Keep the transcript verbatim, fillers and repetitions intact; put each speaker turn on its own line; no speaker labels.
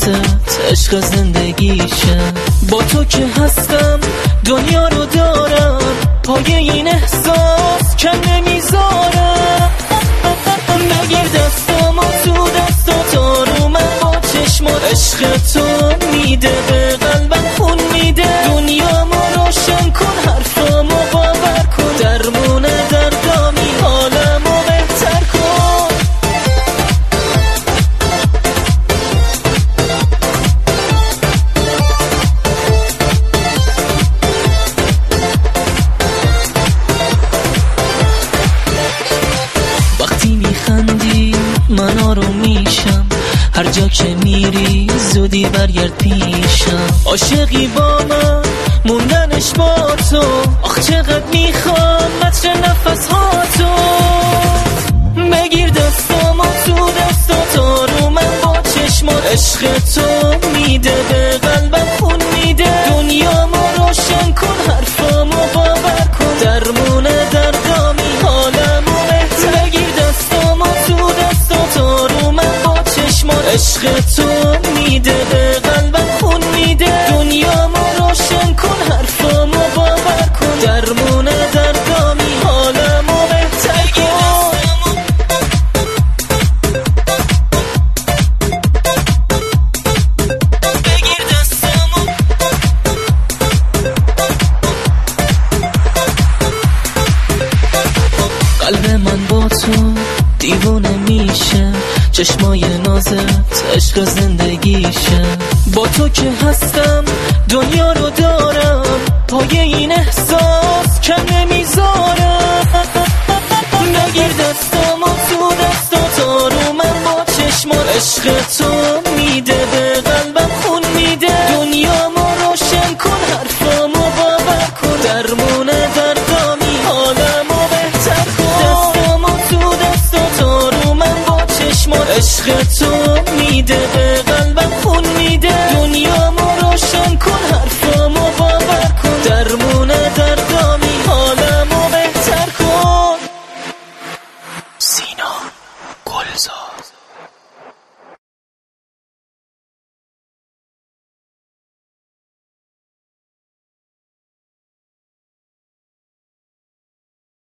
نازت عشق زندگیشم. با تو که هستم دنیا رو دارم، پای این احساس کم نمیذارم. بگیر دستامو تو دستات آروم، با چشمات عشق تو میده به قلبم خون میده. دنیامو روشن کن، حرفامو باور کن، درمون دردامی حالمو بهتر کن. وقتی میخندی من آروم میشم، هر جا که میری زودی برگرد پیشم. عاشقی با من موندنش با تو، آخ چقدر میخوام متر نفس ها تو. بگیر دستامو تو دستات آرومم، با چشمات عشق تو میده به قلبم خون میده. دنیامو روشن کن، حرفامو باور کن، درمون دردامی حالمو بهتر. بگیر دستامو تو دستات آرومم، با چشمات عشق تو میده به قلبم خون میده. دنیامو روشن کن، حرفامو باور کن، درمون دردامی حالمو بهتر کن. بگیر دستامو قلب من با تو دیوونه میشه، چشمای نازت عشق زندگیشه. با تو که هستم دنیا رو دارم، پای این احساس کم نمیذارم. بگیر دستامو تو دستات آرومم، با چشمات عشق تو میده به قلبم خون میده. دنیامو روشن کن، حرفامو باور کن، درمون دردامی حالمو بهتر کن. دستامو تو دستات آرومم، با چشمات عشق تو میده به